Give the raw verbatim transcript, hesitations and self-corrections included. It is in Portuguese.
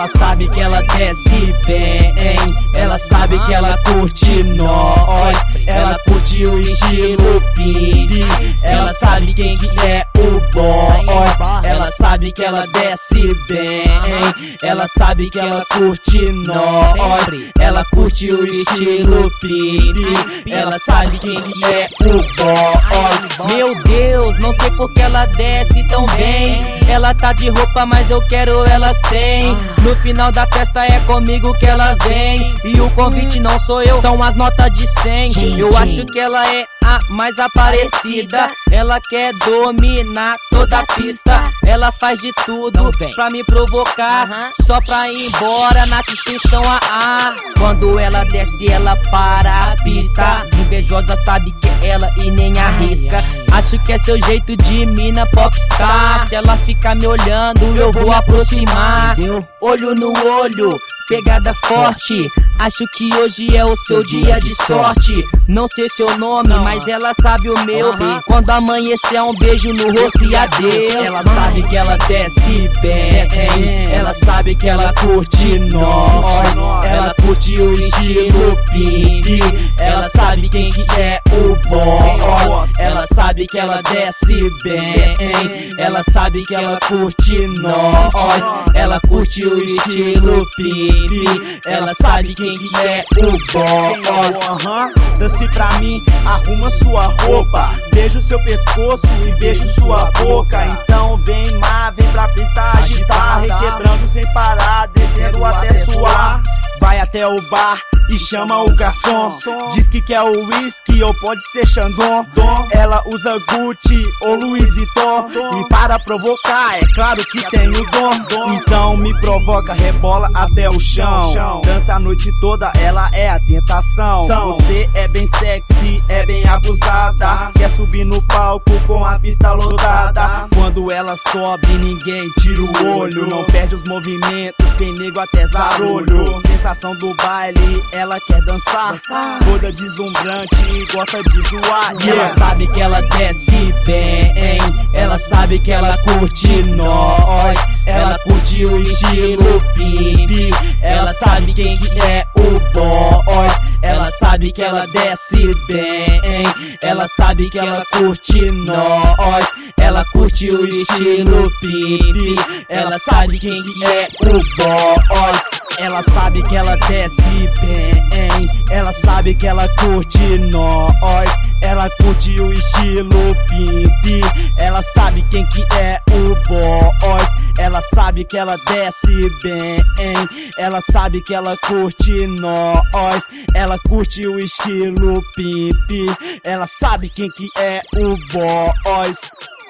Ela sabe que ela desce bem, ela sabe que ela curte nós, ela curte o estilo pimp, ela sabe quem que é o boss, ela sabe que ela desce bem, ela sabe que ela curte nós, ela curte o estilo pimp, ela sabe quem que é o boss. Meu Deus, não sei porque ela desce tão bem. Ela tá de roupa, mas eu quero ela sem. No final da festa é comigo que ela vem. E o convite não sou eu, são as notas de cem. Eu acho que ela é a mais aparecida. Ela quer dominar toda a pista. Ela faz de tudo pra me provocar, só pra ir embora na suspensão a A. Quando ela desce, ela para a pista. Invejosa sabe que é ela e nem arrisca. Acho que é seu jeito de mina popstar. Se ela ficar me olhando, eu vou aproximar. Olho no olho, pegada forte. Acho que hoje é o seu dia de sorte. Não sei seu nome, mas ela sabe o meu. Quando amanhecer é um beijo no rosto e adeus. Ela sabe que ela desce bem, ela sabe que ela curte nós, ela curte o estilo pimp, ela sabe quem que é o boss, ela sabe que ela desce bem, ela sabe que ela curte nós, ela curte o estilo pimp, ela sabe quem que é o boss. Uhum. Dance pra mim, arruma sua roupa, beijo seu pescoço e beijo sua boca. Então vem má, vem pra pista agitar, requebrando sem parar, descendo até suar. Vai até o bar e chama o garçom, diz que quer o whisky ou pode ser Chandon. Ela usa Gucci ou Louis Vuitton, e para provocar é claro que tem o dom. Então me provoca, rebola até o chão, dança a noite toda, ela é a tentação. Você é bem sexy, é bem abusada, quer subir no palco com a pista lotada. Quando ela sobe ninguém tira o olho, não perde os movimentos, tem nego até zarolho. Sensação do baile, ela quer dançar, toda deslumbrante e gosta de zoar. Ela sabe que ela desce bem, ela sabe que ela curte nós, ela curte o estilo pimp, ela sabe quem que é o boss, ela sabe que ela desce bem, ela sabe que ela curte nós, ela curte o estilo pimp, ela sabe quem que é o boss. Ela sabe que ela desce bem, ela sabe que ela curte nós, ela curte o estilo pimp, ela sabe quem que é o boss, ela sabe que ela desce bem, ela sabe que ela curte nós, ela curte o estilo pimp, ela sabe quem que é o boss.